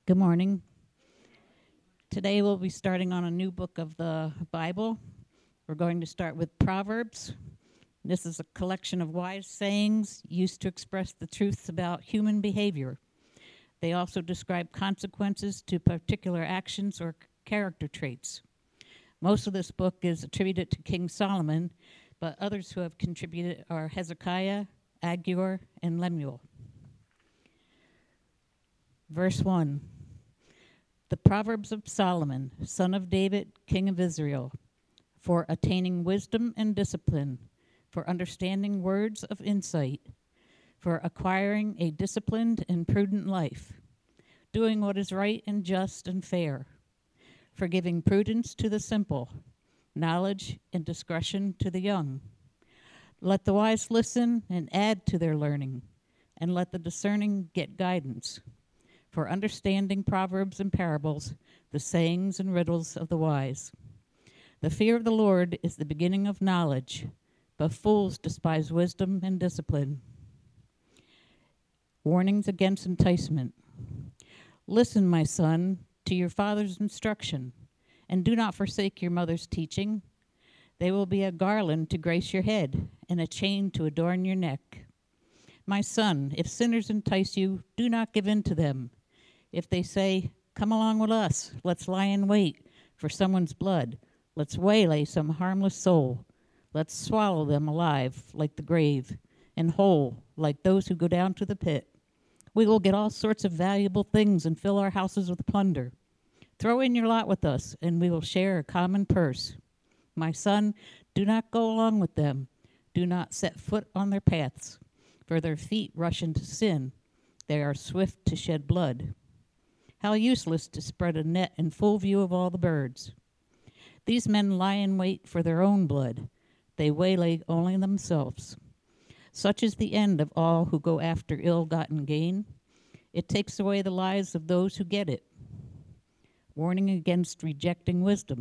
Good morning. Today we'll be starting on a new book of the Bible. We're going to start with Proverbs. This is a collection of wise sayings used to express the truths about human behavior. They also describe consequences to particular actions or character traits. Most of this book is attributed to King Solomon, but others who have contributed are Hezekiah, Agur, and Lemuel. Verse 1. The Proverbs of Solomon, son of David, king of Israel, for attaining wisdom and discipline, for understanding words of insight, for acquiring a disciplined and prudent life, doing what is right and just and fair, for giving prudence to the simple, knowledge and discretion to the young. Let the wise listen and add to their learning, and let the discerning get guidance. For understanding proverbs and parables, the sayings and riddles of the wise. The fear of the Lord is the beginning of knowledge, but fools despise wisdom and discipline. Warnings against enticement. Listen, my son, to your father's instruction, and do not forsake your mother's teaching. They will be a garland to grace your head, and a chain to adorn your neck. My son, if sinners entice you, do not give in to them. If they say, come along with us, let's lie in wait for someone's blood, let's waylay some harmless soul, let's swallow them alive like the grave, and whole like those who go down to the pit. We will get all sorts of valuable things and fill our houses with plunder. Throw in your lot with us, and we will share a common purse. My son, do not go along with them. Do not set foot on their paths, for their feet rush into sin. They are swift to shed blood. How useless to spread a net in full view of all the birds. These men lie in wait for their own blood. They waylay only themselves. Such is the end of all who go after ill-gotten gain. It takes away the lives of those who get it. Warning against rejecting wisdom.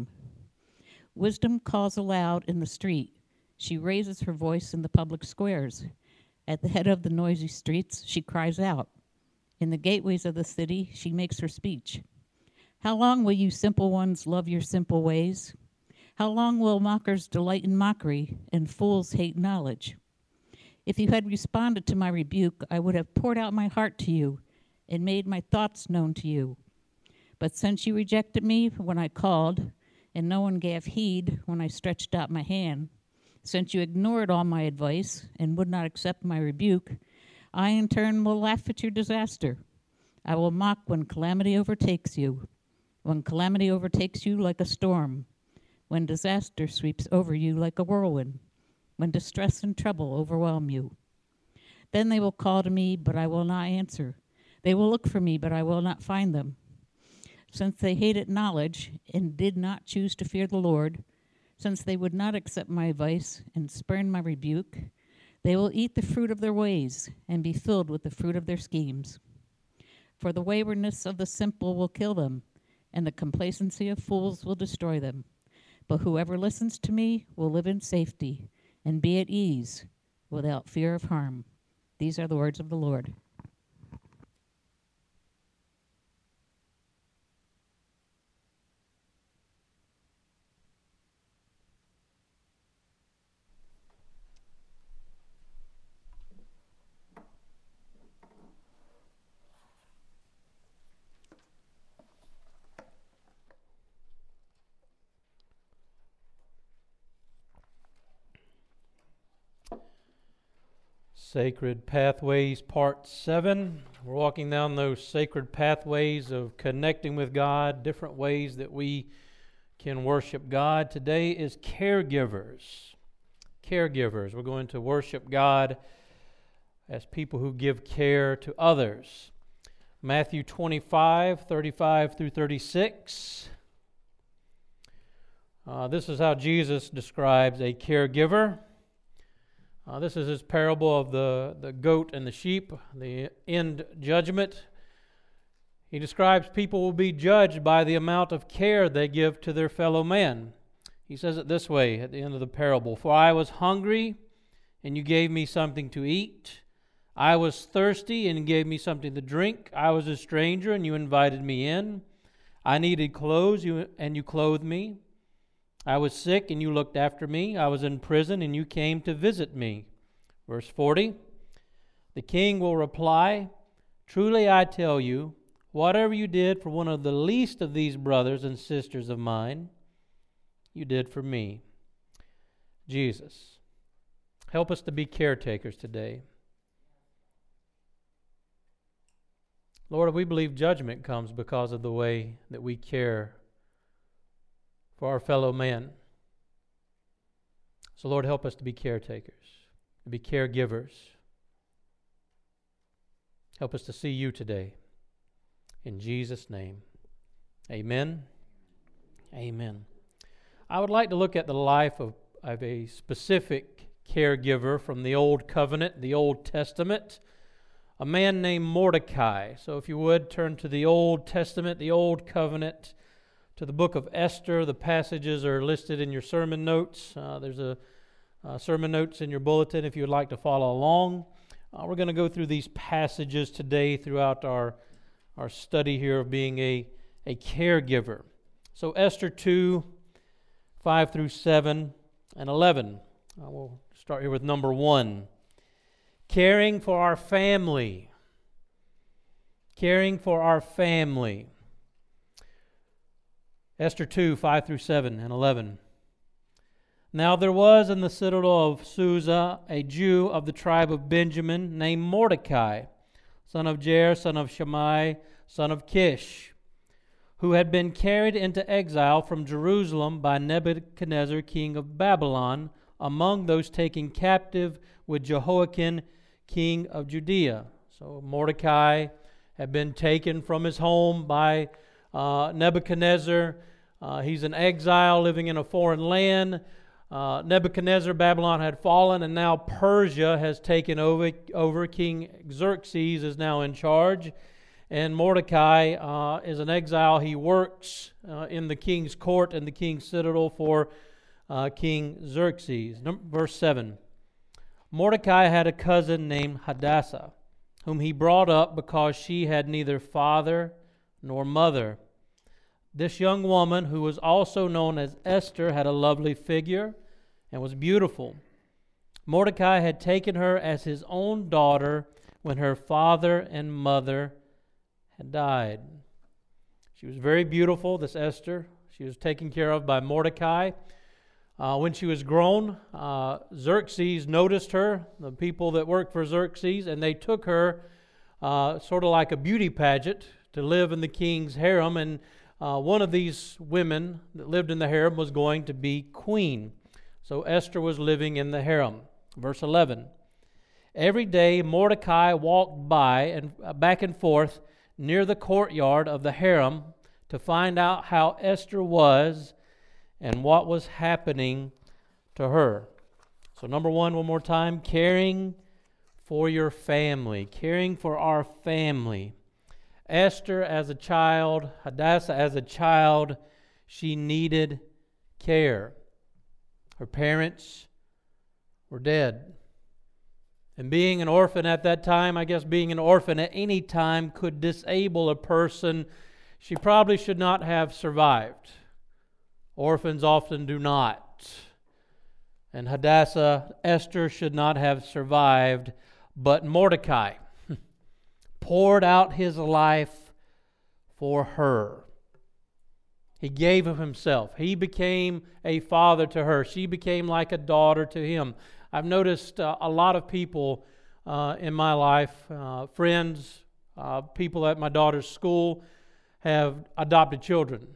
Wisdom calls aloud in the street. She raises her voice in the public squares. At the head of the noisy streets, she cries out. In the gateways of the city, she makes her speech. How long will you simple ones love your simple ways? How long will mockers delight in mockery and fools hate knowledge? If you had responded to my rebuke, I would have poured out my heart to you and made my thoughts known to you. But since you rejected me when I called, and no one gave heed when I stretched out my hand, since you ignored all my advice and would not accept my rebuke, I in turn will laugh at your disaster. I will mock when calamity overtakes you, when calamity overtakes you like a storm, when disaster sweeps over you like a whirlwind, when distress and trouble overwhelm you. Then they will call to me, but I will not answer. They will look for me, but I will not find them. Since they hated knowledge and did not choose to fear the Lord, since they would not accept my advice and spurn my rebuke, they will eat the fruit of their ways and be filled with the fruit of their schemes. For the waywardness of the simple will kill them, and the complacency of fools will destroy them. But whoever listens to me will live in safety and be at ease without fear of harm. These are the words of the Lord. Sacred Pathways, Part 7. We're walking down those sacred pathways of connecting with God, different ways that we can worship God. Today is caregivers. Caregivers. We're going to worship God as people who give care to others. Matthew 25, 35 through 36. This is how Jesus describes a caregiver. This is his parable of the goat and the sheep, the end judgment. He describes people will be judged by the amount of care they give to their fellow man. He says it this way at the end of the parable. For I was hungry, and you gave me something to eat. I was thirsty, and you gave me something to drink. I was a stranger, and you invited me in. I needed clothes, and you clothed me. I was sick, and you looked after me. I was in prison, and you came to visit me." Verse 40, the king will reply, "Truly I tell you, whatever you did for one of the least of these brothers and sisters of mine, you did for me." Jesus, help us to be caretakers today. Lord, we believe judgment comes because of the way that we care for our fellow man. So, Lord, help us to be caretakers, to be caregivers. Help us to see you today. In Jesus' name, amen. Amen. I would like to look at the life of a specific caregiver from the Old Covenant, the Old Testament, a man named Mordecai. So if you would, turn to the Old Testament, the Old Covenant, to the book of Esther. The passages are listed in your sermon notes. There's a sermon notes in your bulletin if you would like to follow along. We're going to go through these passages today throughout our study here of being a caregiver. So Esther 2, 5 through 7 and 11. We'll start here with number 1. Caring for our family. Caring for our family. Esther 2, 5 through 7 and 11. Now there was in the citadel of Susa a Jew of the tribe of Benjamin named Mordecai, son of Jair, son of Shammai, son of Kish, who had been carried into exile from Jerusalem by Nebuchadnezzar, king of Babylon, among those taken captive with Jehoiakim, king of Judea. So Mordecai had been taken from his home by Nebuchadnezzar. He's in exile, living in a foreign land. Nebuchadnezzar, Babylon had fallen, and now Persia has taken over. King Xerxes is now in charge, and Mordecai is in exile. He works in the king's court and the king's citadel for King Xerxes. Verse 7. Mordecai had a cousin named Hadassah, whom he brought up because she had neither father nor mother. This young woman, who was also known as Esther, had a lovely figure and was beautiful. Mordecai had taken her as his own daughter when her father and mother had died. She was very beautiful, this Esther. She was taken care of by Mordecai. When she was grown, Xerxes noticed her, the people that worked for Xerxes, and they took her sort of like a beauty pageant to live in the king's harem, and one of these women that lived in the harem was going to be queen. So Esther was living in the harem. Verse 11. Every day Mordecai walked by and back and forth near the courtyard of the harem to find out how Esther was and what was happening to her. So number 1, one more time, caring for your family, caring for our family. Esther as a child, Hadassah as a child, she needed care. Her parents were dead. And being an orphan at that time, I guess being an orphan at any time could disable a person. She probably should not have survived. Orphans often do not. And Hadassah, Esther, should not have survived, but Mordecai poured out his life for her. He gave of himself. He became a father to her. She became like a daughter to him. I've noticed a lot of people in my life, friends, people at my daughter's school, have adopted children.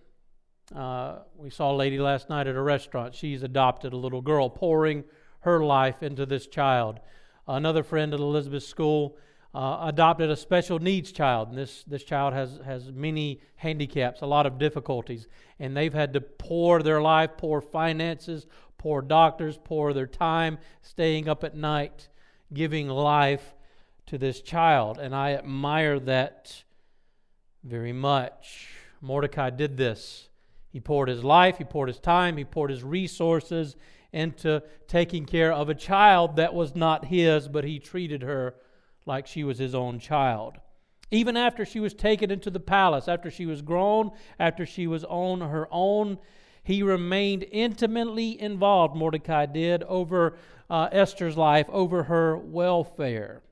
We saw a lady last night at a restaurant. She's adopted a little girl, pouring her life into this child. Another friend at Elizabeth School adopted a special needs child. And this child has many handicaps, a lot of difficulties. And they've had to pour their life, pour finances, pour doctors, pour their time, staying up at night, giving life to this child. And I admire that very much. Mordecai did this. He poured his life, he poured his time, he poured his resources into taking care of a child that was not his, but he treated her like she was his own child. Even after she was taken into the palace, after she was grown, after she was on her own, he remained intimately involved, Mordecai did, over Esther's life, over her welfare.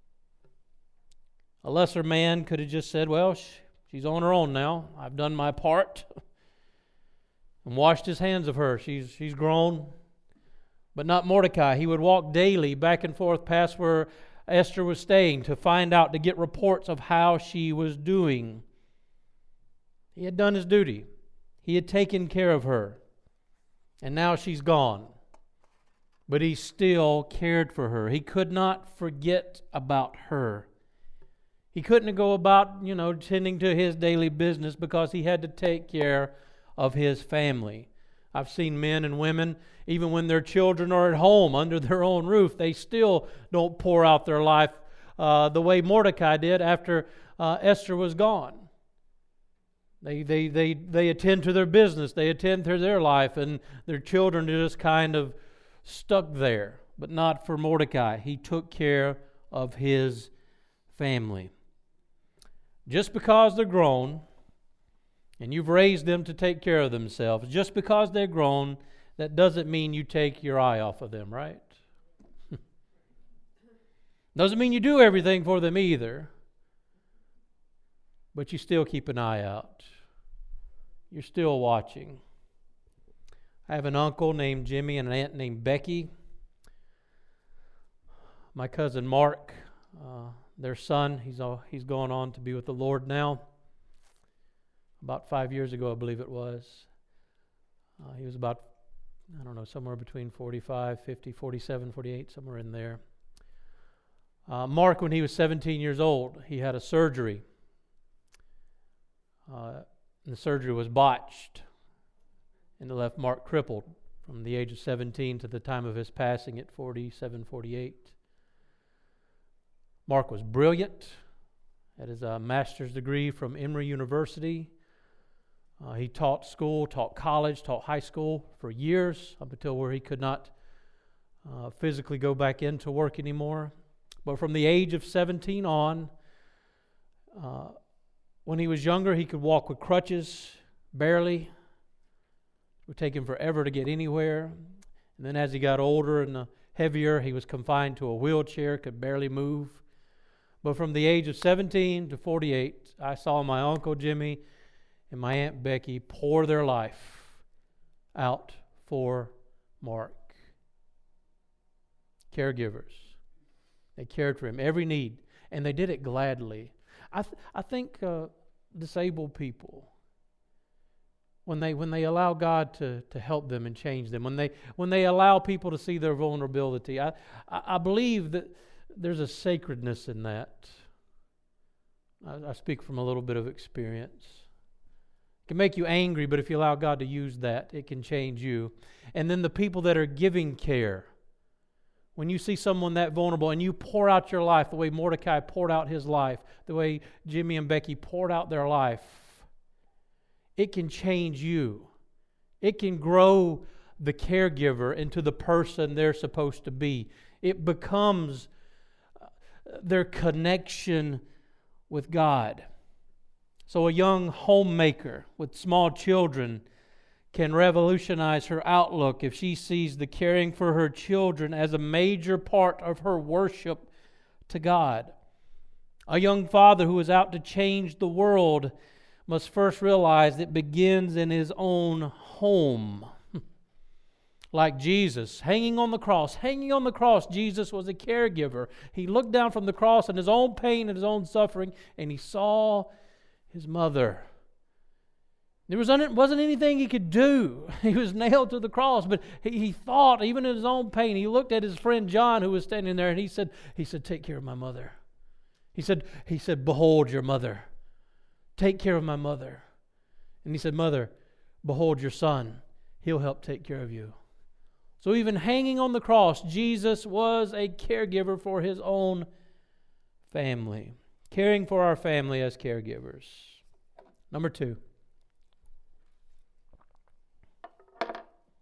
A lesser man could have just said, well, she's on her own now. I've done my part. And washed his hands of her. She's grown. But not Mordecai. He would walk daily back and forth past where Esther was staying to find out, to get reports of how she was doing. He had done his duty. He had taken care of her. And now she's gone. But he still cared for her. He could not forget about her. He couldn't go about, tending to his daily business because he had to take care of his family. I've seen men and women, even when their children are at home under their own roof, they still don't pour out their life the way Mordecai did after Esther was gone. They attend to their business, they attend to their life, and their children are just kind of stuck there. But not for Mordecai. He took care of his family. Just because they're grown, and you've raised them to take care of themselves, just because they're grown, that doesn't mean you take your eye off of them, right? Doesn't mean you do everything for them either, but you still keep an eye out. You're still watching. I have an uncle named Jimmy and an aunt named Becky. My cousin Mark, their son, he's going on to be with the Lord now. About 5 years ago, I believe it was. He was about, somewhere between 45, 50, 47, 48, somewhere in there. Mark, when he was 17 years old, he had a surgery. And the surgery was botched. And it left Mark crippled from the age of 17 to the time of his passing at 47, 48. Mark was brilliant. Had his master's degree from Emory University. He taught school, taught college, taught high school for years, up until where he could not physically go back into work anymore. But from the age of 17 on, when he was younger, he could walk with crutches, barely. It would take him forever to get anywhere. And then as he got older and heavier, he was confined to a wheelchair, could barely move. But from the age of 17 to 48, I saw my Uncle Jimmy and my Aunt Becky pour their life out for Mark. Caregivers. They cared for him, every need, and they did it gladly. I think disabled people, when they allow God to help them and change them, when they allow people to see their vulnerability, I believe that there's a sacredness in that. I speak from a little bit of experience. It can make you angry, but if you allow God to use that, it can change you. And then the people that are giving care, when you see someone that vulnerable and you pour out your life the way Mordecai poured out his life, the way Jimmy and Becky poured out their life, it can change you. It can grow the caregiver into the person they're supposed to be. It becomes their connection with God. So a young homemaker with small children can revolutionize her outlook if she sees the caring for her children as a major part of her worship to God. A young father who is out to change the world must first realize it begins in his own home. Like Jesus, hanging on the cross, Jesus was a caregiver. He looked down from the cross in his own pain and his own suffering, and he saw his mother. There wasn't anything he could do. He was nailed to the cross, but he thought, even in his own pain, he looked at his friend John who was standing there, and he said, take care of my mother. He said, behold your mother. Take care of my mother. And he said, mother, behold your son. He'll help take care of you. So even hanging on the cross, Jesus was a caregiver for his own family. Caring for our family as caregivers. Number 2.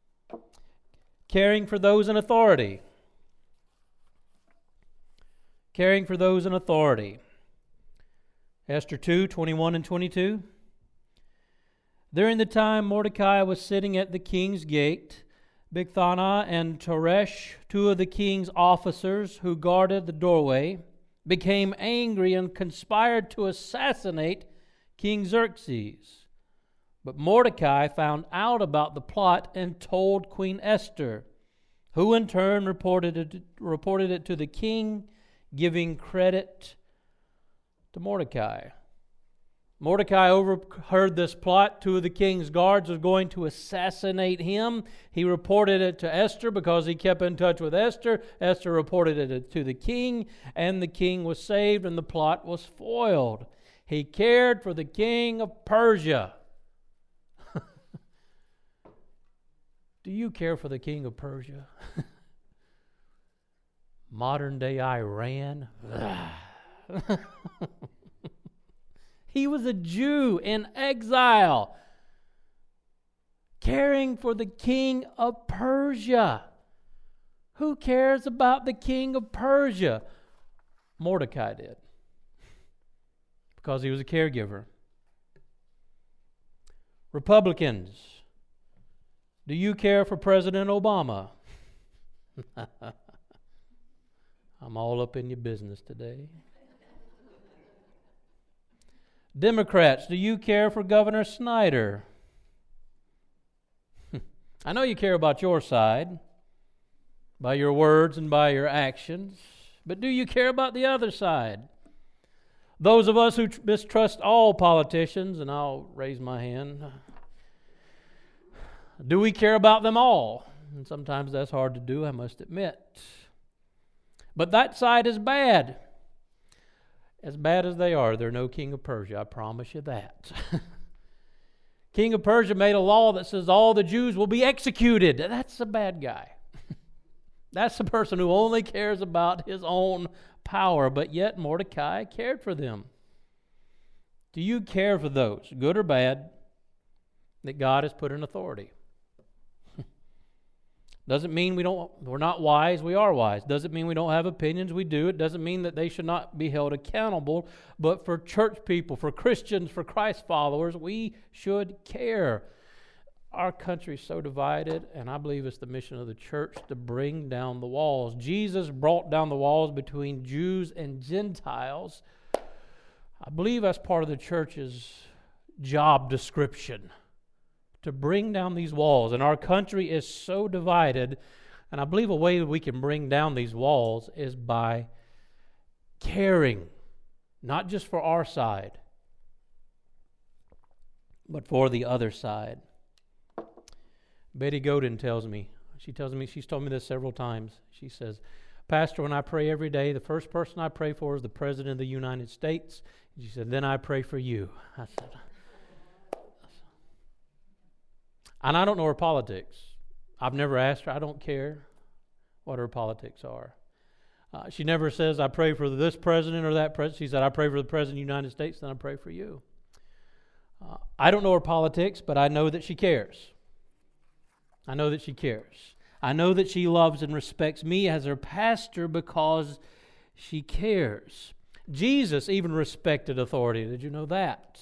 Caring for those in authority. Caring for those in authority. Esther 2:21 and 22. During the time Mordecai was sitting at the king's gate, Bigthana and Teresh, two of the king's officers who guarded the doorway, became angry and conspired to assassinate King Xerxes. But Mordecai found out about the plot and told Queen Esther, who in turn reported it to the king, giving credit to Mordecai. Mordecai overheard this plot. Two of the king's guards were going to assassinate him. He reported it to Esther because he kept in touch with Esther. Esther reported it to the king, and the king was saved, and the plot was foiled. He cared for the king of Persia. Do you care for the king of Persia? Modern day Iran. He was a Jew in exile, caring for the king of Persia. Who cares about the king of Persia? Mordecai did, because he was a caregiver. Republicans, do you care for President Obama? I'm all up in your business today. Democrats, do you care for Governor Snyder? I know you care about your side, by your words and by your actions, but do you care about the other side? Those of us who mistrust all politicians, and I'll raise my hand, do we care about them all? And sometimes that's hard to do, I must admit. But that side is bad. As bad as they are, they're no king of Persia, I promise you that. King of Persia made a law that says all the Jews will be executed. That's a bad guy. That's the person who only cares about his own power, but yet Mordecai cared for them. Do you care for those, good or bad, that God has put in authority? Doesn't mean we're not wise, we are wise. Doesn't mean we don't have opinions, we do. It doesn't mean that they should not be held accountable. But for church people, for Christians, for Christ followers, we should care. Our country is so divided, and I believe it's the mission of the church to bring down the walls. Jesus brought down the walls between Jews and Gentiles. I believe that's part of the church's job description, to bring down these walls. And our country is so divided, and I believe a way that we can bring down these walls is by caring, not just for our side, but for the other side. Betty Godin tells me, she's told me this several times. She says, Pastor, when I pray every day, the first person I pray for is the President of the United States. She said, then I pray for you. I said, and I don't know her politics. I've never asked her. I don't care what her politics are. She never says, I pray for this president or that president. She said, I pray for the President of the United States, then I pray for you. I don't know her politics, but I know that she cares. I know that she cares. I know that she loves and respects me as her pastor because she cares. Jesus even respected authority. Did you know that?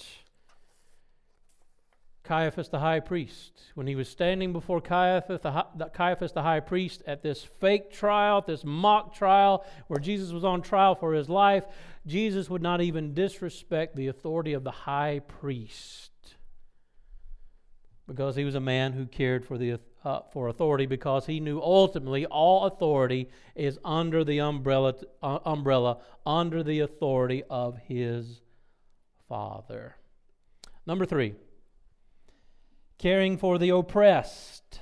Caiaphas the high priest, when he was standing before Caiaphas the high priest at this fake trial, this mock trial where Jesus was on trial for his life, Jesus would not even disrespect the authority of the high priest because he was a man who cared for authority, because he knew ultimately all authority is under the umbrella under the authority of his Father. Number 3. Caring for the oppressed.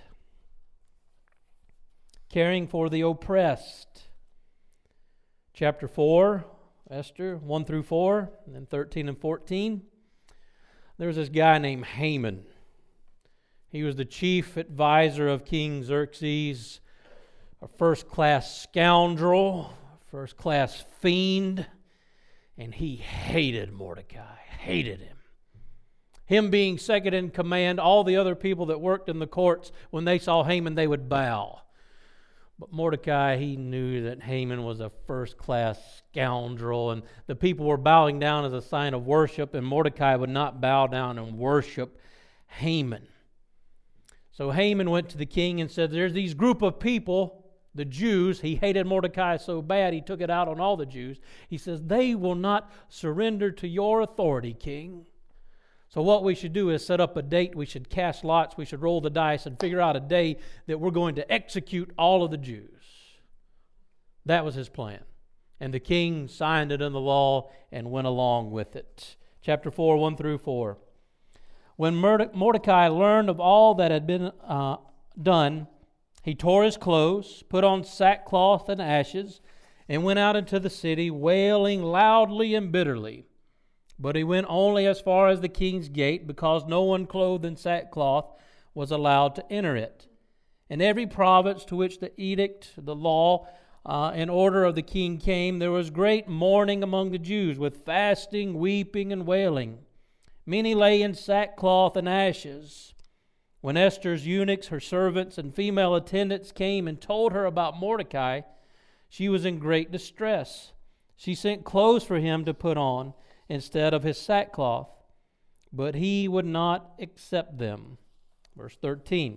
Caring for the oppressed. Chapter 4, Esther, 1 through 4, and then 13 and 14. There's this guy named Haman. He was the chief advisor of King Xerxes, a first-class scoundrel, first-class fiend, and he hated Mordecai, hated him. Him being second in command, all the other people that worked in the courts, when they saw Haman, they would bow. But Mordecai, he knew that Haman was a first-class scoundrel, and the people were bowing down as a sign of worship, and Mordecai would not bow down and worship Haman. So Haman went to the king and said, there's these group of people, the Jews. He hated Mordecai so bad he took it out on all the Jews. He says, they will not surrender to your authority, king. So what we should do is set up a date. We should cast lots. We should roll the dice and figure out a day that we're going to execute all of the Jews. That was his plan. And the king signed it in the law and went along with it. Chapter 4, 1 through 4. When Mordecai learned of all that had been done, he tore his clothes, put on sackcloth and ashes, and went out into the city, wailing loudly and bitterly. But he went only as far as the king's gate, because no one clothed in sackcloth was allowed to enter it. In every province to which the edict, the law, and order of the king came, there was great mourning among the Jews, with fasting, weeping, and wailing. Many lay in sackcloth and ashes. When Esther's eunuchs, her servants, and female attendants came and told her about Mordecai, she was in great distress. She sent clothes for him to put on instead of his sackcloth, but he would not accept them. Verse 13.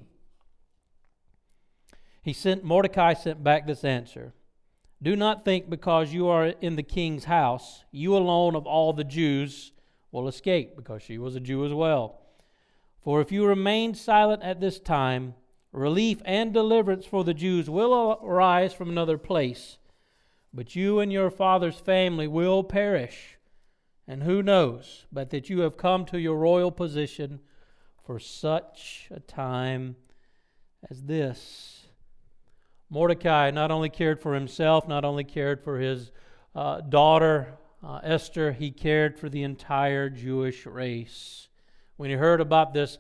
Mordecai sent back this answer. Do not think because you are in the king's house, you alone of all the Jews will escape, because she was a Jew as well. For if you remain silent at this time, relief and deliverance for the Jews will arise from another place, but you and your father's family will perish. And who knows but that you have come to your royal position for such a time as this. Mordecai not only cared for himself, not only cared for his daughter Esther, he cared for the entire Jewish race. When he heard about this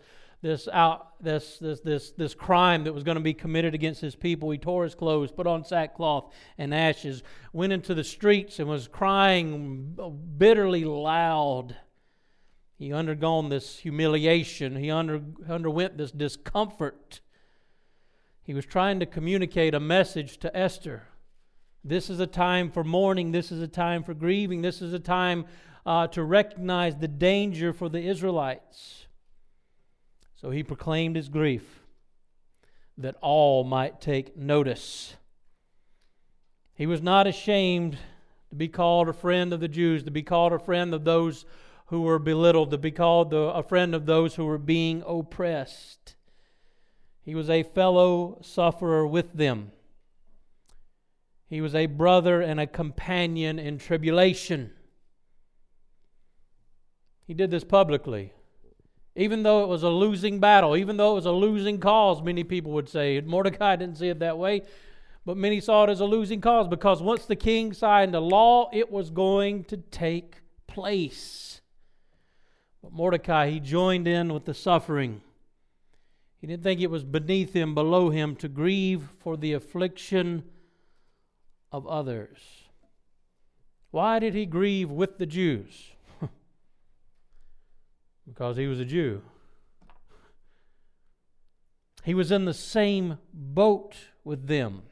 crime that was going to be committed against his people, he tore his clothes, put on sackcloth and ashes, went into the streets and was crying bitterly loud. He undergone this humiliation. He underwent this discomfort. He was trying to communicate a message to Esther. This is a time for mourning. This is a time for grieving. This is a time to recognize the danger for the Israelites. So he proclaimed his grief that all might take notice. He was not ashamed to be called a friend of the Jews, to be called a friend of those who were belittled, to be called a friend of those who were being oppressed. He was a fellow sufferer with them. He was a brother and a companion in tribulation. He did this publicly. Even though it was a losing battle, even though it was a losing cause, many people would say. Mordecai didn't see it that way, but many saw it as a losing cause, because once the king signed a law, it was going to take place. But Mordecai, he joined in with the suffering. He didn't think it was beneath him, below him, to grieve for the affliction of others. Why did he grieve with the Jews? Because he was a Jew. He was in the same boat with them.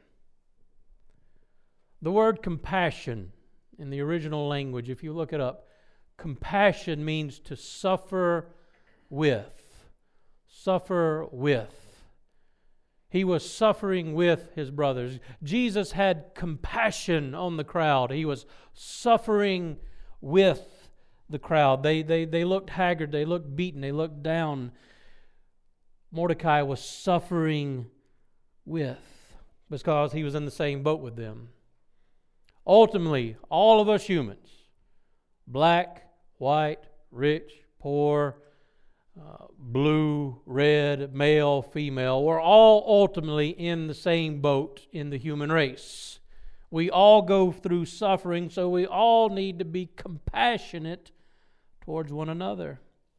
The word compassion in the original language, if you look it up, compassion means to suffer with. Suffer with. He was suffering with his brothers. Jesus had compassion on the crowd. He was suffering with the crowd. They looked haggard, they looked beaten, they looked down. Mordecai was suffering with, because he was in the same boat with them. Ultimately, all of us humans, black, white, rich, poor, blue, red, male, female, we're all ultimately in the same boat in the human race. We all go through suffering, so we all need to be compassionate towards one another.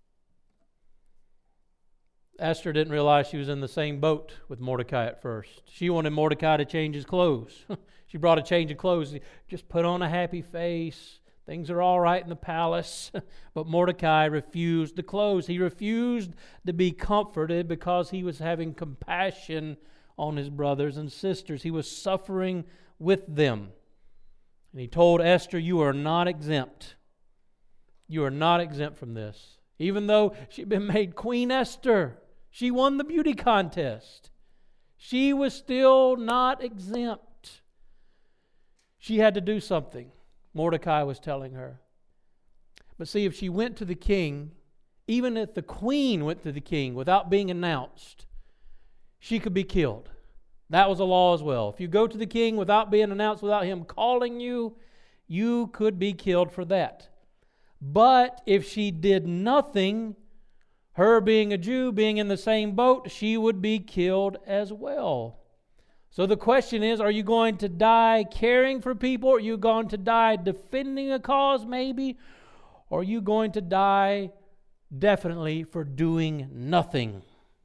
Esther didn't realize she was in the same boat with Mordecai at first. She wanted Mordecai to change his clothes. She brought a change of clothes. Just put on a happy face. Things are all right in the palace. But Mordecai refused the clothes. He refused to be comforted because he was having compassion on his brothers and sisters. He was suffering with them. And he told Esther, you are not exempt. You are not exempt from this. Even though she'd been made Queen Esther, she won the beauty contest. She was still not exempt. She had to do something, Mordecai was telling her. But see, if she went to the king, even if the queen went to the king without being announced, she could be killed. That was a law as well. If you go to the king without being announced, without him calling you, you could be killed for that. But if she did nothing, her being a Jew, being in the same boat, she would be killed as well. So the question is, are you going to die caring for people? Are you going to die defending a cause maybe? Or are you going to die definitely for doing nothing?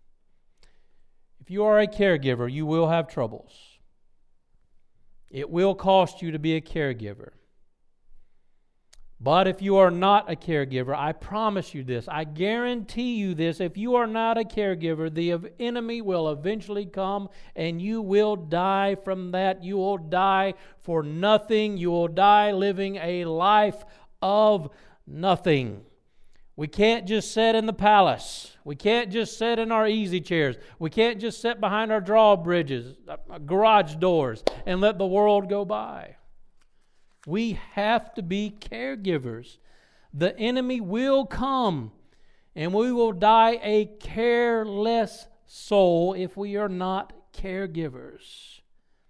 If you are a caregiver, you will have troubles. It will cost you to be a caregiver. But if you are not a caregiver, I promise you this, I guarantee you this, if you are not a caregiver, the enemy will eventually come and you will die from that. You will die for nothing. You will die living a life of nothing. We can't just sit in the palace. We can't just sit in our easy chairs. We can't just sit behind our drawbridges, garage doors, and let the world go by. We have to be caregivers. The enemy will come, and we will die a careless soul if we are not caregivers.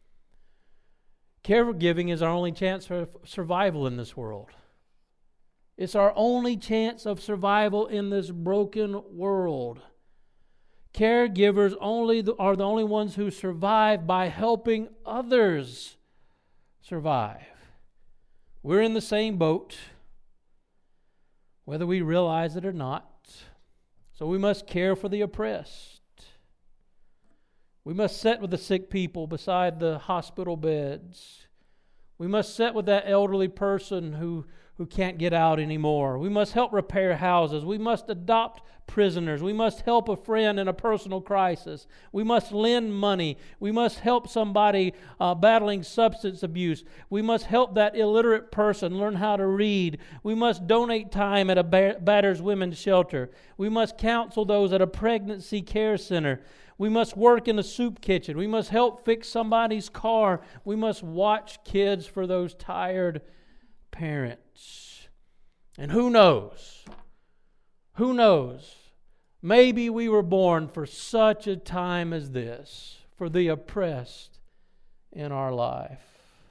Caregiving is our only chance for survival in this world. It's our only chance of survival in this broken world. Caregivers are the only ones who survive by helping others survive. We're in the same boat, whether we realize it or not. So we must care for the oppressed. We must sit with the sick people beside the hospital beds. We must sit with that elderly person who can't get out anymore. We must help repair houses. We must adopt prisoners. We must help a friend in a personal crisis. We must lend money. We must help somebody battling substance abuse. We must help that illiterate person learn how to read. We must donate time at a battered women's shelter. We must counsel those at a pregnancy care center. We must work in the soup kitchen. We must help fix somebody's car. We must watch kids for those tired parents. And who knows? Who knows? Maybe we were born for such a time as this, for the oppressed in our life.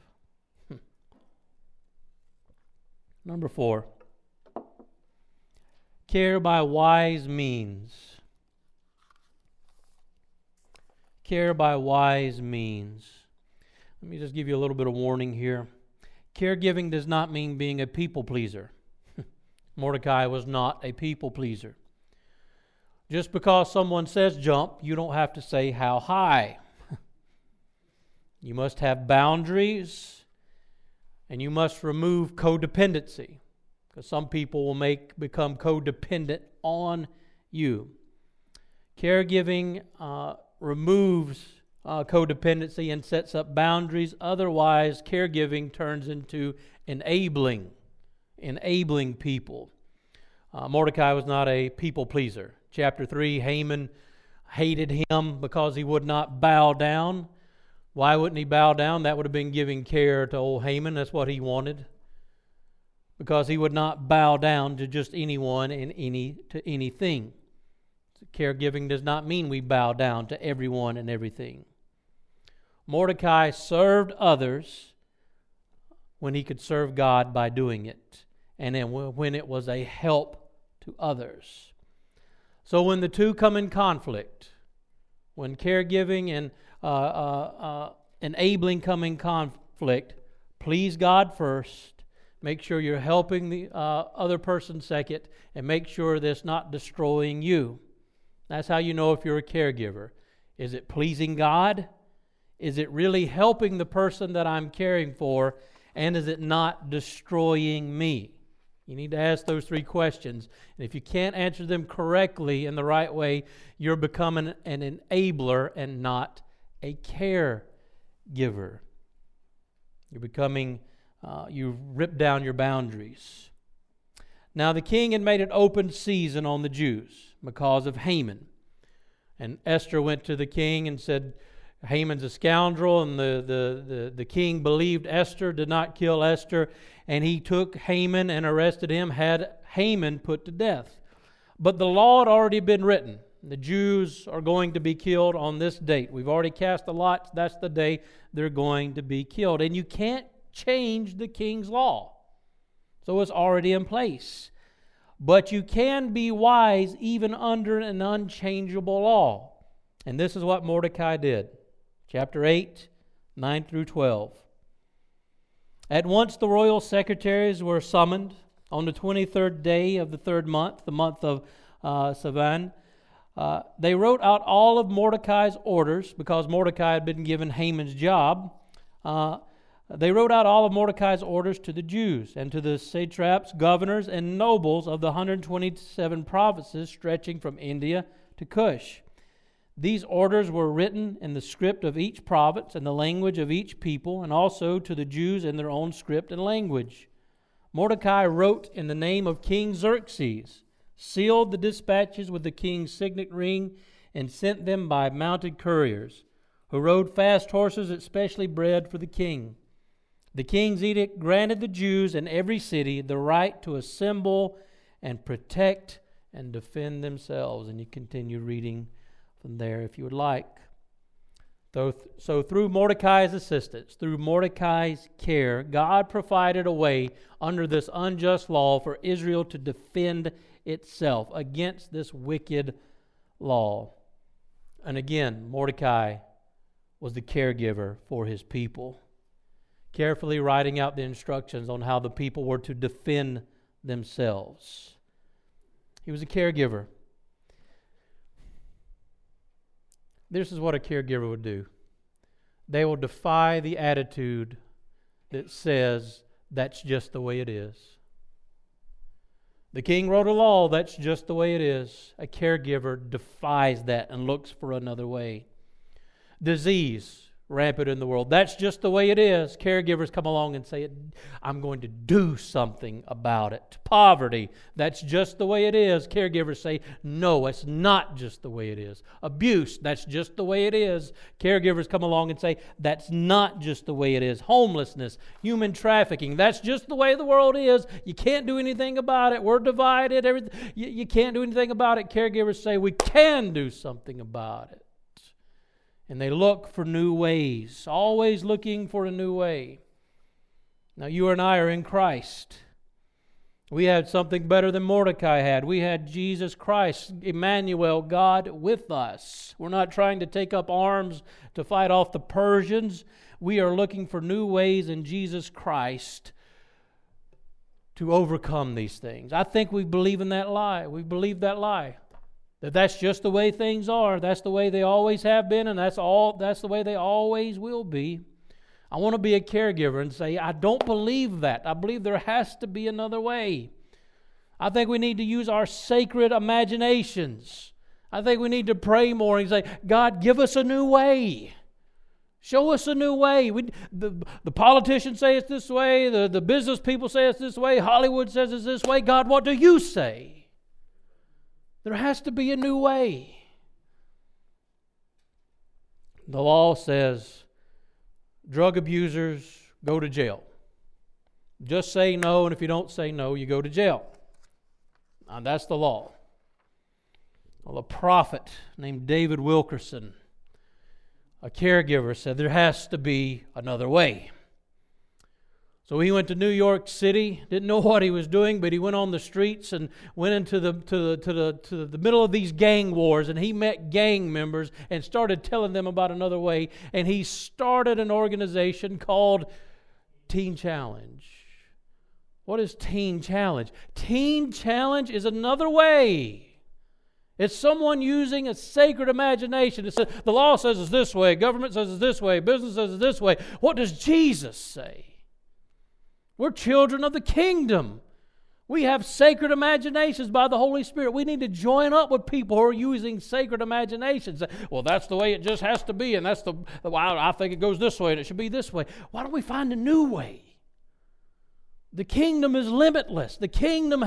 Number 4, care by wise means. Care by wise means. Let me just give you a little bit of warning here. Caregiving does not mean being a people pleaser. Mordecai was not a people pleaser. Just because someone says jump, you don't have to say how high. You must have boundaries, and you must remove codependency, because some people will become codependent on you. Caregiving removes codependency and sets up boundaries. Otherwise, caregiving turns into enabling people. Mordecai was not a people pleaser. Chapter 3, Haman hated him because he would not bow down. Why wouldn't he bow down? That would have been giving care to old Haman. That's what he wanted. Because he would not bow down to just anyone and to anything. Caregiving does not mean we bow down to everyone and everything. Mordecai served others when he could serve God by doing it, and then when it was a help to others. So when the two come in conflict, when caregiving and enabling come in conflict, please God first. Make sure you're helping the other person second, and make sure that's not destroying you. That's how you know if you're a caregiver. Is it pleasing God? Is it really helping the person that I'm caring for? And is it not destroying me? You need to ask those 3 questions. And if you can't answer them correctly in the right way, you're becoming an enabler and not a caregiver. You're becoming, you rip down your boundaries. Now the king had made an open season on the Jews because of Haman. And Esther went to the king and said, Haman's a scoundrel, and the king believed Esther, did not kill Esther, and he took Haman and arrested him, had Haman put to death. But the law had already been written. The Jews are going to be killed on this date. We've already cast the lots. That's the day they're going to be killed. And you can't change the king's law. So it's already in place. But you can be wise even under an unchangeable law. And this is what Mordecai did. Chapter 8, 9 through 12. At once the royal secretaries were summoned on the 23rd day of the third month, the month of Sivan. They wrote out all of Mordecai's orders, because Mordecai had been given Haman's job. They wrote out all of Mordecai's orders to the Jews and to the satraps, governors, and nobles of the 127 provinces stretching from India to Cush. These orders were written in the script of each province and the language of each people, and also to the Jews in their own script and language. Mordecai wrote in the name of King Xerxes, sealed the dispatches with the king's signet ring, and sent them by mounted couriers, who rode fast horses especially bred for the king. The king's edict granted the Jews in every city the right to assemble and protect and defend themselves. And you continue reading from there if you would like. So through Mordecai's assistance, through Mordecai's care, God provided a way under this unjust law for Israel to defend itself against this wicked law. And again, Mordecai was the caregiver for his people, carefully writing out the instructions on how the people were to defend themselves. He was a caregiver. This is what a caregiver would do. They will defy the attitude that says that's just the way it is. The king wrote a law, that's just the way it is. A caregiver defies that and looks for another way. Disease rampant in the world. That's just the way it is. Caregivers come along and say, I'm going to do something about it. Poverty, that's just the way it is. Caregivers say, no, it's not just the way it is. Abuse, that's just the way it is. Caregivers come along and say, that's not just the way it is. Homelessness, human trafficking, that's just the way the world is. You can't do anything about it. We're divided. You can't do anything about it. Caregivers say, we can do something about it. And they look for new ways, always looking for a new way. Now, you and I are in Christ. We had something better than Mordecai had. We had Jesus Christ, Emmanuel, God with us. We're not trying to take up arms to fight off the Persians. We are looking for new ways in Jesus Christ to overcome these things. I think we believe in that lie. We believe that lie. That's just the way things are. That's the way they always have been, and that's the way they always will be. I want to be a caregiver and say, I don't believe that. I believe there has to be another way. I think we need to use our sacred imaginations. I think we need to pray more and say, God, give us a new way. Show us a new way. The politicians say it's this way. The business people say it's this way. Hollywood says it's this way. God, what do you say? There has to be a new way. The law says drug abusers go to jail. Just say no, and if you don't say no, you go to jail. And that's the law. Well, a prophet named David Wilkerson, a caregiver, said there has to be another way. So he went to New York City, didn't know what he was doing, but he went on the streets and went into the middle of these gang wars, and he met gang members and started telling them about another way, and he started an organization called Teen Challenge. What is Teen Challenge? Teen Challenge is another way. It's someone using a sacred imagination. The law says it's this way, government says it's this way, business says it's this way. What does Jesus say? We're children of the kingdom. We have sacred imaginations by the Holy Spirit. We need to join up with people who are using sacred imaginations. Well, that's the way it just has to be, and that's I think it goes this way and it should be this way. Why don't we find a new way? The kingdom is limitless. The kingdom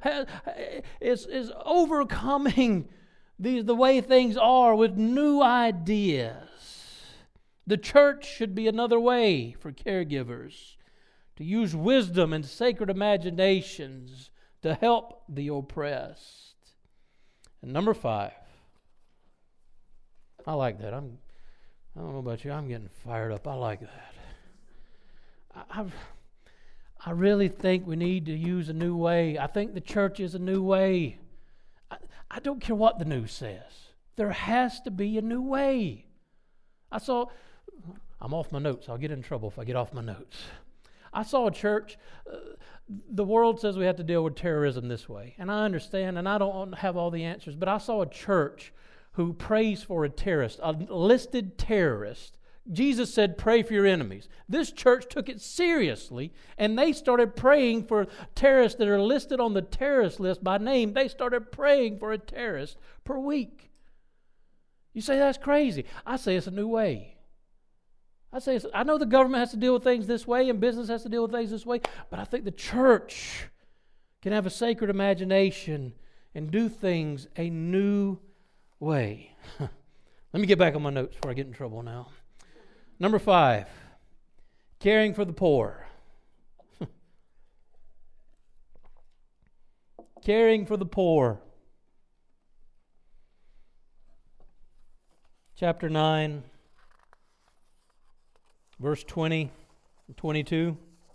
is overcoming the way things are with new ideas. The church should be another way for caregivers to use wisdom and sacred imaginations to help the oppressed. And number 5, I like that. I don't know about you, I'm getting fired up. I like that. I really think we need to use a new way. I think the church is a new way. I don't care what the news says. There has to be a new way. I'm off my notes. I'll get in trouble if I get off my notes. I saw a church. The world says we have to deal with terrorism this way. And I understand, and I don't have all the answers, but I saw a church who prays for a terrorist, a listed terrorist. Jesus said, pray for your enemies. This church took it seriously, and they started praying for terrorists that are listed on the terrorist list by name. They started praying for a terrorist per week. You say that's crazy. I say it's a new way. I know the government has to deal with things this way, and business has to deal with things this way, but I think the church can have a sacred imagination and do things a new way. Let me get back on my notes before I get in trouble now. Number 5, caring for the poor. Caring for the poor. Chapter 9, verse 20 and 22.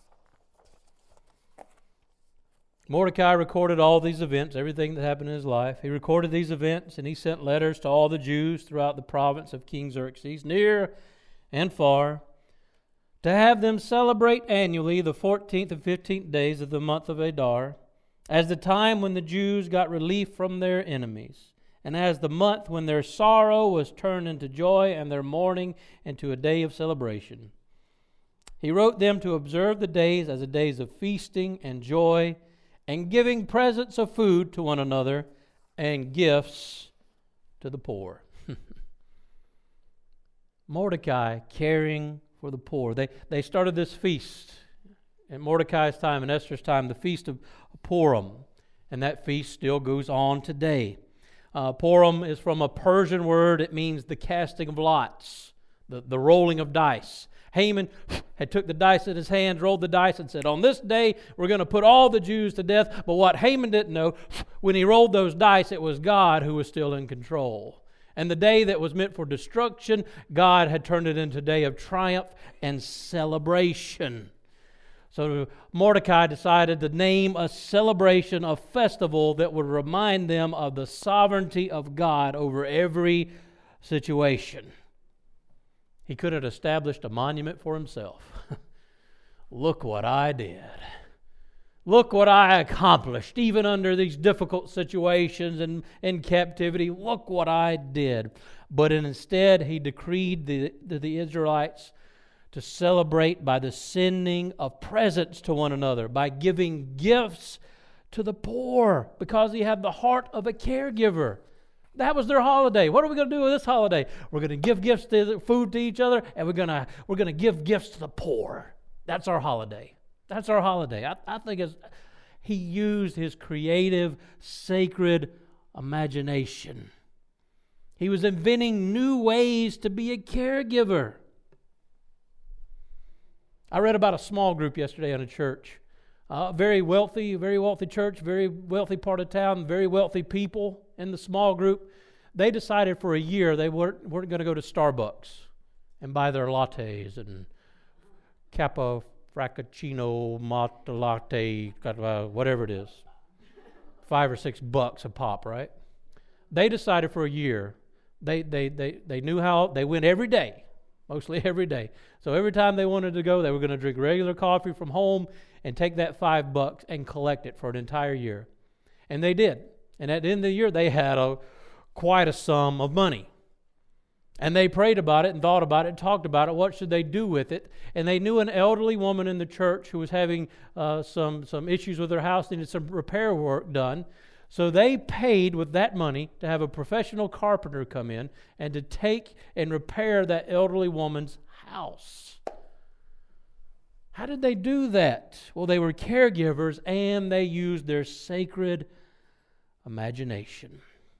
Mordecai recorded all these events, everything that happened in his life. He recorded these events, and he sent letters to all the Jews throughout the province of King Xerxes, near and far, to have them celebrate annually the 14th and 15th days of the month of Adar, as the time when the Jews got relief from their enemies, and as the month when their sorrow was turned into joy and their mourning into a day of celebration. He wrote them to observe the days as a days of feasting and joy, and giving presents of food to one another, and gifts to the poor. Mordecai caring for the poor. They started this feast in Mordecai's time and Esther's time, the Feast of Purim, and that feast still goes on today. Purim is from a Persian word. It means the casting of lots, the rolling of dice. Haman had took the dice in his hands, rolled the dice, and said, on this day we're going to put all the Jews to death. But what Haman didn't know, when he rolled those dice, it was God who was still in control. And the day that was meant for destruction, God had turned it into a day of triumph and celebration. So Mordecai decided to name a celebration, a festival that would remind them of the sovereignty of God over every situation. He could have established a monument for himself. Look what I did. Look what I accomplished, even under these difficult situations and in captivity. Look what I did. But instead, he decreed the Israelites to celebrate by the sending of presents to one another, by giving gifts to the poor, because he had the heart of a caregiver. That was their holiday. What are we going to do with this holiday? We're going to give gifts to food to each other, and we're going to give gifts to the poor. That's our holiday. That's our holiday. I think he used his creative, sacred imagination. He was inventing new ways to be a caregiver. I read about a small group yesterday in a church. Very wealthy church, very wealthy part of town, very wealthy people in the small group. They decided for a year they weren't going to go to Starbucks and buy their lattes and Frappuccino, Mate Latte, whatever it is. $5 or $6 a pop, right? They decided for a year. They knew how, they went every day, mostly every day. So every time they wanted to go, they were going to drink regular coffee from home and take that $5 and collect it for an entire year. And they did. And at the end of the year, they had quite a sum of money. And they prayed about it and thought about it and talked about it. What should they do with it? And they knew an elderly woman in the church who was having some issues with her house, needed some repair work done. So they paid with that money to have a professional carpenter come in and to take and repair that elderly woman's house. How did they do that? Well, they were caregivers and they used their sacred imagination.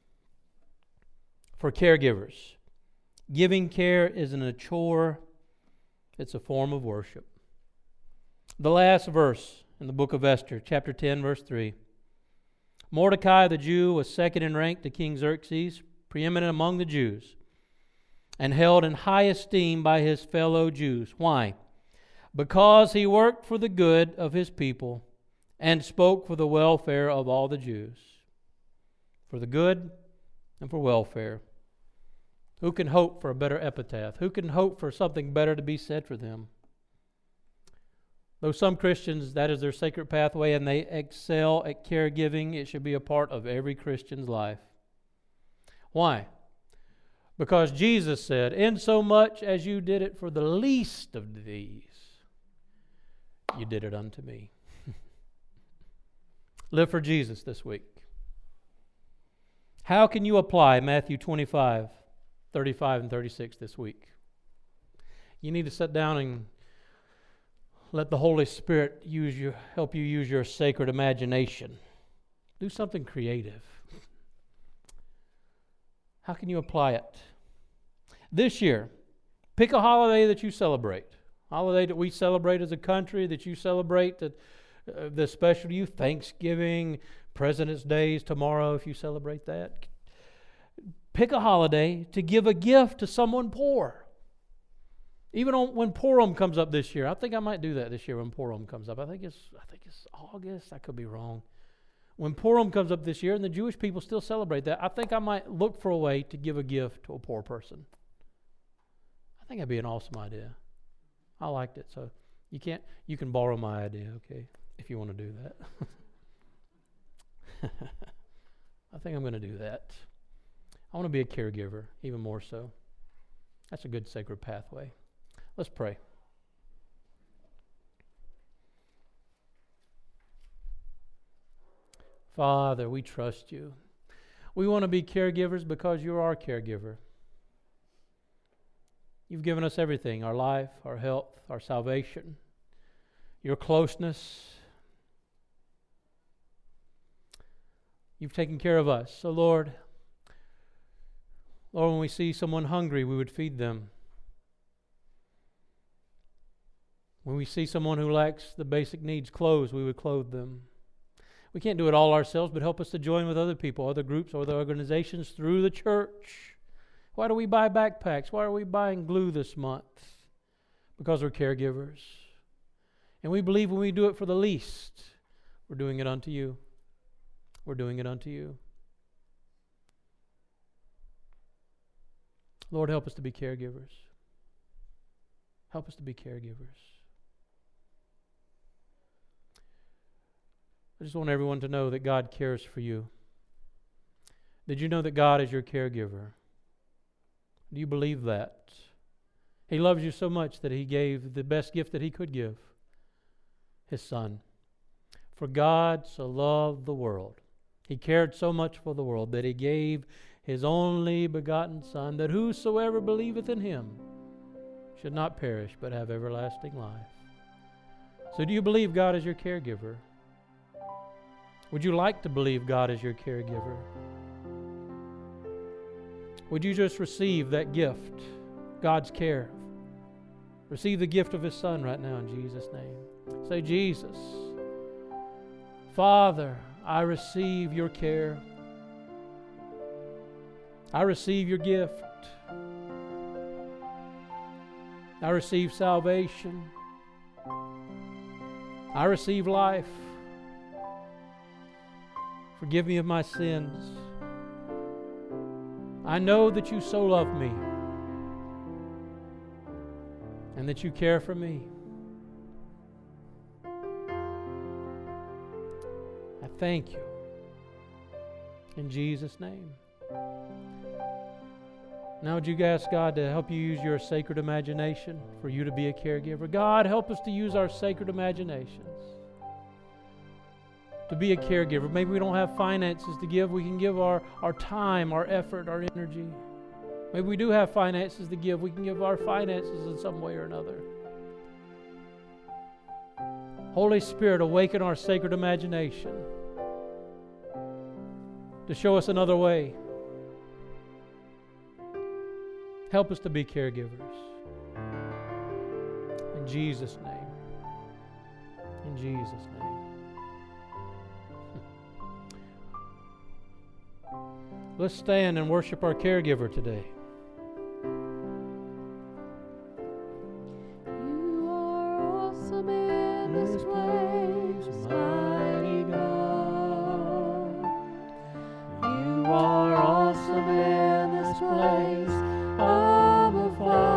For caregivers, giving care isn't a chore, it's a form of worship. The last verse in the book of Esther, chapter 10, verse 3. Mordecai the Jew was second in rank to King Xerxes, preeminent among the Jews, and held in high esteem by his fellow Jews. Why? Because he worked for the good of his people and spoke for the welfare of all the Jews. For the good and for welfare. Who can hope for a better epitaph? Who can hope for something better to be said for them? Though some Christians, that is their sacred pathway, and they excel at caregiving, it should be a part of every Christian's life. Why? Because Jesus said, "Insomuch as you did it for the least of these, you did it unto me." Live for Jesus this week. How can you apply Matthew 25, 35 and 36 this week? You need to sit down and let the Holy Spirit help you use your sacred imagination. Do something creative. How can you apply it? This year, pick a holiday that you celebrate. Holiday that we celebrate as a country, that you celebrate, that's special to you. Thanksgiving, President's Day is tomorrow if you celebrate that. Pick a holiday to give a gift to someone poor. Even when Purim comes up this year, I think I might do that this year when Purim comes up. I think it's August. I could be wrong. When Purim comes up this year, and the Jewish people still celebrate that, I think I might look for a way to give a gift to a poor person. I think that'd be an awesome idea. I liked it, so you can borrow my idea, okay, if you want to do that. I think I'm going to do that. I want to be a caregiver, even more so. That's a good sacred pathway. Let's pray. Father, we trust you. We want to be caregivers because you're our caregiver. You've given us everything, our life, our health, our salvation, your closeness. You've taken care of us. So Lord, when we see someone hungry, we would feed them. When we see someone who lacks the basic needs, clothes, we would clothe them. We can't do it all ourselves, but help us to join with other people, other groups, or other organizations through the church. Why do we buy backpacks? Why are we buying glue this month? Because we're caregivers. And we believe when we do it for the least, we're doing it unto you. We're doing it unto you. Lord, help us to be caregivers. Help us to be caregivers. I just want everyone to know that God cares for you. Did you know that God is your caregiver? Do you believe that? He loves you so much that He gave the best gift that He could give, His Son. For God so loved the world. He cared so much for the world that He gave His only begotten Son, that whosoever believeth in Him should not perish but have everlasting life. So do you believe God is your caregiver? Would you like to believe God is your caregiver? Would you just receive that gift, God's care? Receive the gift of His Son right now in Jesus' name. Say, Jesus, Father, I receive your care. I receive your gift. I receive salvation. I receive life. Forgive me of my sins. I know that you so love me and that you care for me. I thank you. In Jesus' name. Now would you ask God to help you use your sacred imagination for you to be a caregiver? God, help us to use our sacred imaginations to be a caregiver. Maybe we don't have finances to give. We can give our time, our effort, our energy. Maybe we do have finances to give. We can give our finances in some way or another. Holy Spirit, awaken our sacred imagination to show us another way. Help us to be caregivers. In Jesus' name. In Jesus' name. Let's stand and worship our caregiver today. You are awesome in this place, mighty God. You are awesome in this place, Abba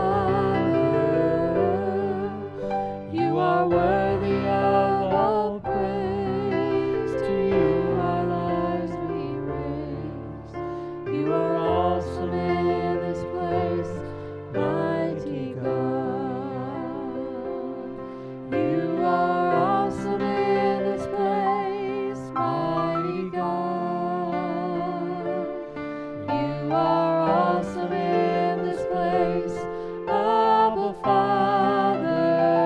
Father. You are worthy of all praise. To you our lives we raise. You are awesome in this place, mighty God. You are awesome in this place, mighty God. You are awesome in this place, Abba Father.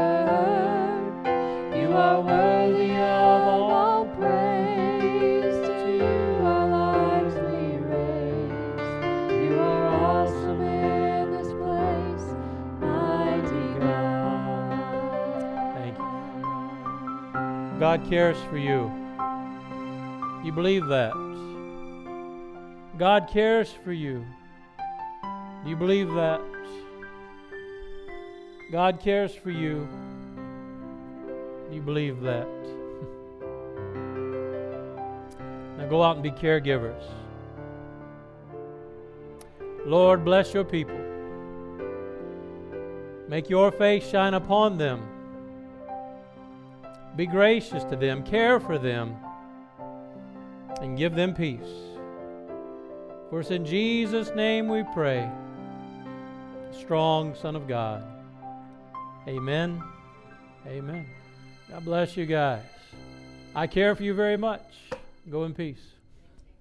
You are worthy of all praise. To you our lives we raise. You are awesome in this place, mighty God. Thank you. God cares for you. You believe that? God cares for you. Do you believe that? God cares for you. Do you believe that? Now go out and be caregivers. Lord, bless your people. Make your face shine upon them. Be gracious to them, care for them, and give them peace. For it's in Jesus' name we pray, strong Son of God. Amen. Amen. God bless you guys. I care for you very much. Go in peace.